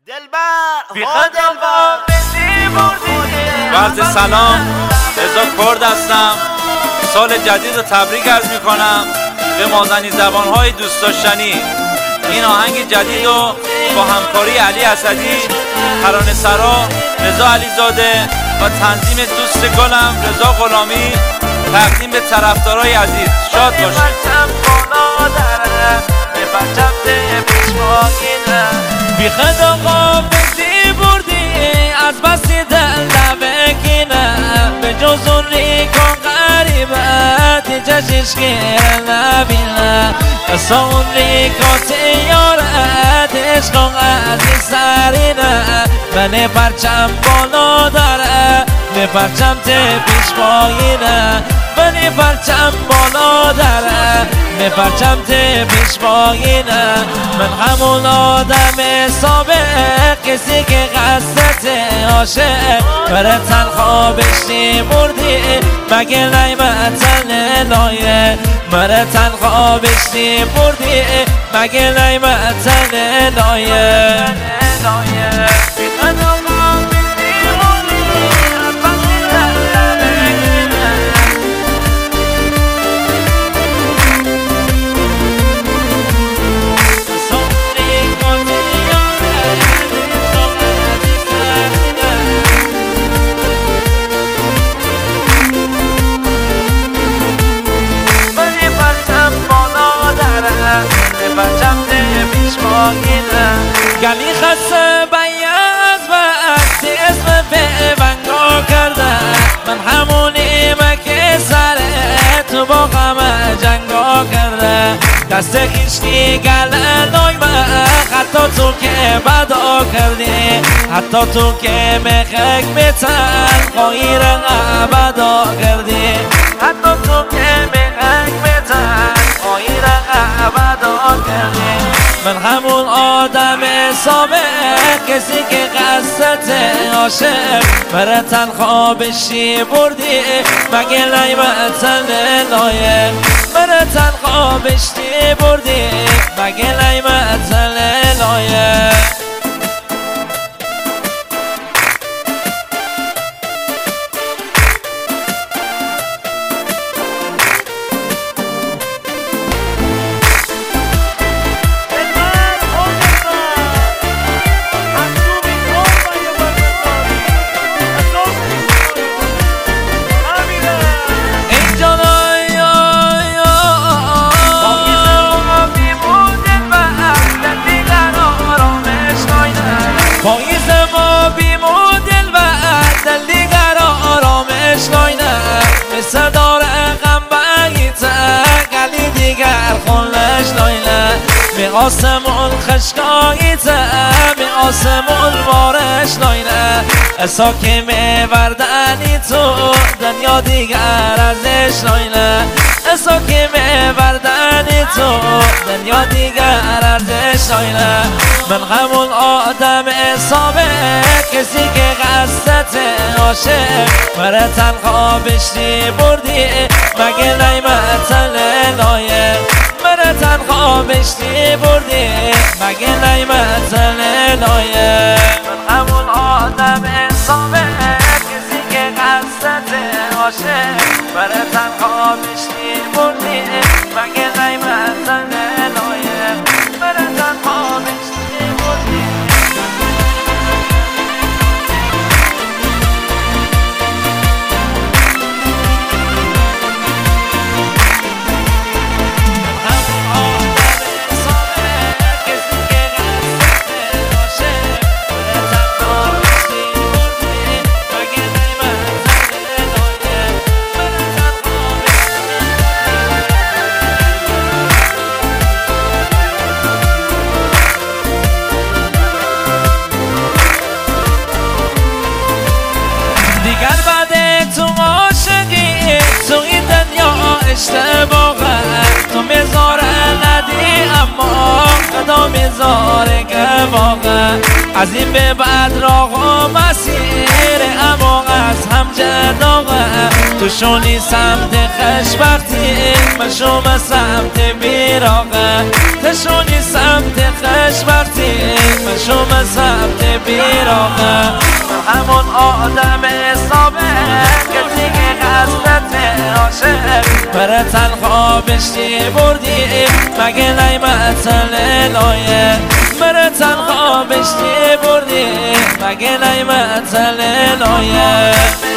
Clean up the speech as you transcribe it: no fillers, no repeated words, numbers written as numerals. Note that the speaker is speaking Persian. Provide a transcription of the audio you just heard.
عرض سلام، رضا کرد هستم. سال جدید رو تبریک عرض میکنم به مازنی زبانهای دوست داشتنی. این آهنگ جدید رو با همکاری علی اسدی، ترانه سرا رضا علیزاده و تنظیم دوست گلم رضا غلامی تقدیم به طرفدارای عزیز. شاد باشید. بی خد آقا بدی بردی از بسی دل نبکینه، به جز اون ریکان غریبت چشش گیر نبینه، اصلا اون ریکان تیارت عشق و عزیز سرینه، من پرچم بالا داره به پرچم ته پیش پایینه، من پرچم بالا داره به پرچم ته پیش پایینه، من همون آدم سابق کسی که قصدت عاشق بره تنخوا بشتی بردی مگه نیمتن لایه، بره تنخوا بشتی بردی مگه نیمتن لایه. گلی خسته بیاز وقتی اسم پیونگا کرده، من همونیم که سر تو با غم جنگا کرده، دست کشتی گله نایمه حتی تو که بدا کردی، حتی تو که مخک بتن خواهی رقم بدا کردی، حتی تو که مخک بتن خواهی رقم بدا کردی، من همون آدم سابق کسی که قصدت عاشق بره تنخوا بشی بردی مگه نیمتن لایه، بره تنخوا بشی بردی مگه نیمتن لایه. پاییز ما بیمون دل و دل دیگر آرامش ناینه، مثل داره غم بگیته گلی دیگر خونش ناینه، به آسمون خشکاییته به آسمون بارش ناینه، اسا که میوردنی تو دنیا دیگر ارزش ناینه، اسا که میوردنی تو دنیا دیگر ارزش ناینه، من همون آدم سابق کسی که قصدت عاشق بره تنخوا بشتی بردی مگه نیمتن لایه، بره تنخوا بشتی بردی مگه نیمتن لایه، من همون آدم سابق کسی که قصدت عاشق بره تنخوا بشتی بردی مگه نیمتن لایه، بره تنخوا بشتی بردی. دیگر بعد تو عاشقی تو این دنیا اشتباهه، تو میذاره ندی اما خدا میذاره که واقع، از این به بعد راه و مسیر اما از هم جداغه تو شونی سمت خشبختی مشوم سمت بیراغه تو شونی سمت خشبختی مشوم سمت بیراغه همون آدم حسابه که دیگه قصدت عاشق بره تنها بشتی بردی مگه نیمت لایه بره تنها بشتی بردی مگه نیمت لایه